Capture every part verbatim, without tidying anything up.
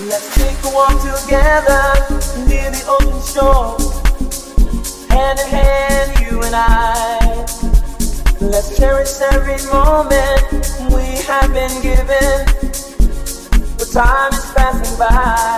Let's take a walk together near the ocean shore, hand in hand, you and I. Let's cherish every moment we have been given. The time is passing by.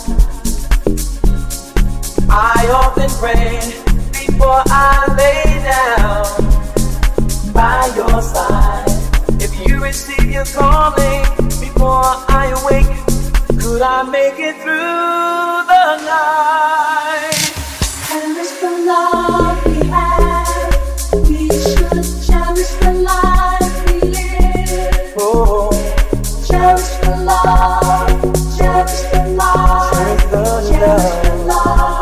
I often pray before I lay down by your side. If you receive your calling before I awake, could I make it through the night? Cherish the love we have. We should cherish the life we live. Oh, cherish the love, cherish the love, cherish the cherish the love.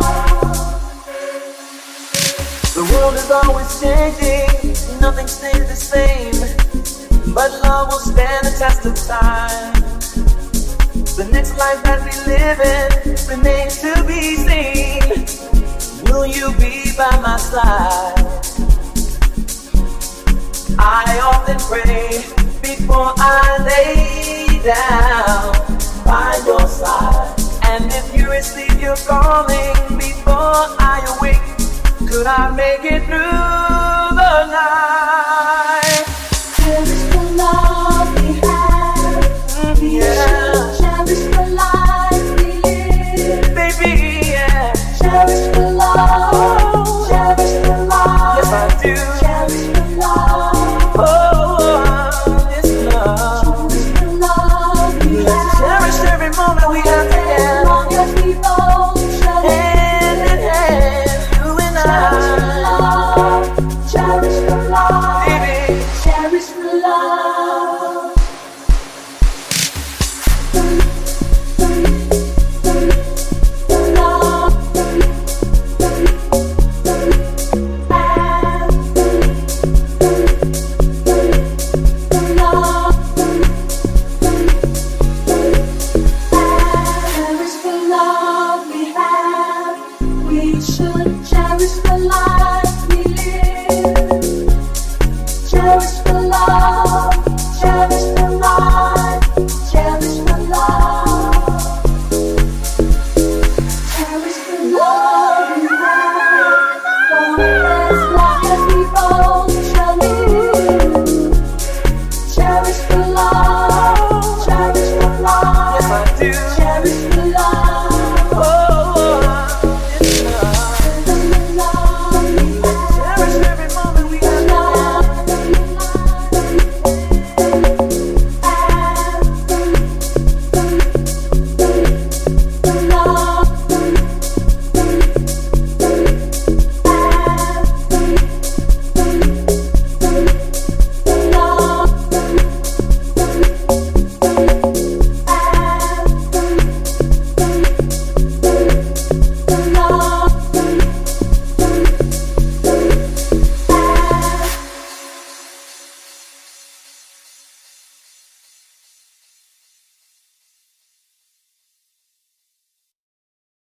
The world is always changing, nothing stays the same, but love will stand the test of time. The next life that we live in remains to be seen. Will you be by my side? I often pray before I lay down by your side. And if you receive your calling before I awake, could I make it through the night? Cherish the love we have. We Yeah. should cherish the life we live. Baby, yeah. Cherish the love, cherish the love. Yes, I do. Cherish the love, Oh, this love. cherish the love we Let's have. cherish every moment we have As together. long as we both share it. Hand in hand, you and Cherish the I. love, cherish the love, Baby, cherish the love. The, the, the, the love, the, the, the, and the, the, the, the love, the, the, the, and cherish the love we have. We should cherish the life we live. Cherish the love, cherish the life, cherish the love. Cherish the love we have. For as long as we both shall live. Cherish the love.